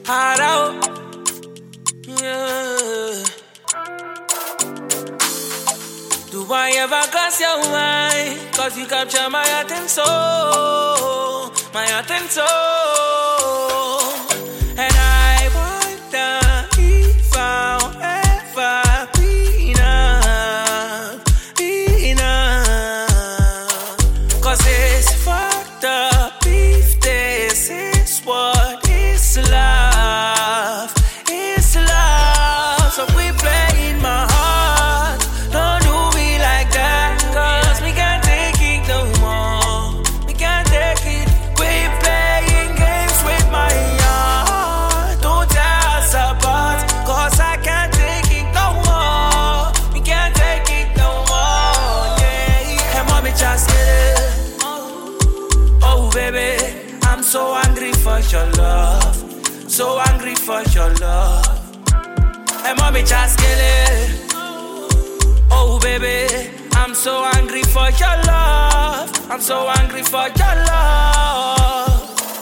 Hard out. Yeah. Do I ever cross your mind? Cause you capture my heart and soul. My heart and soul. And I wonder if I'll ever be enough. Be enough. Cause it's fucked up if this is what is love. It's love. So we play in my heart. Don't do me like that. Cause we can't take it no more. We can't take it. We playing games with my heart. Don't tear us apart. Cause I can't take it no more. We can't take it no more. Yeah. And mommy just get it. Oh baby, I'm so angry for your love. So angry for your love. And mommy just get it. Oh baby, I'm so angry for your love. I'm so angry for your love.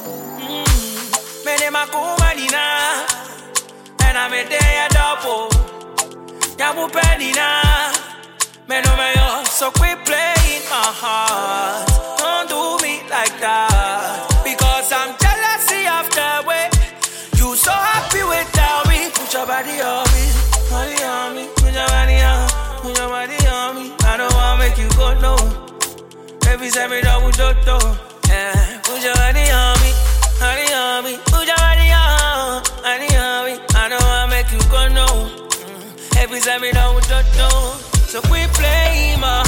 Me de makuma dina, and I'm a day a double. Yamu penina, me no me yo. So quit playing my heart. Don't do me like that, because I'm jealousy of the way you so happy without me. Put your body on me, body on me. Put your body on, put your body on me. I don't wanna make you go no. Baby, say me double do. Yeah, put your body on me, body on me. Put your body on, body on me. I don't wanna make you go no. Baby, say me double do. So quit playing my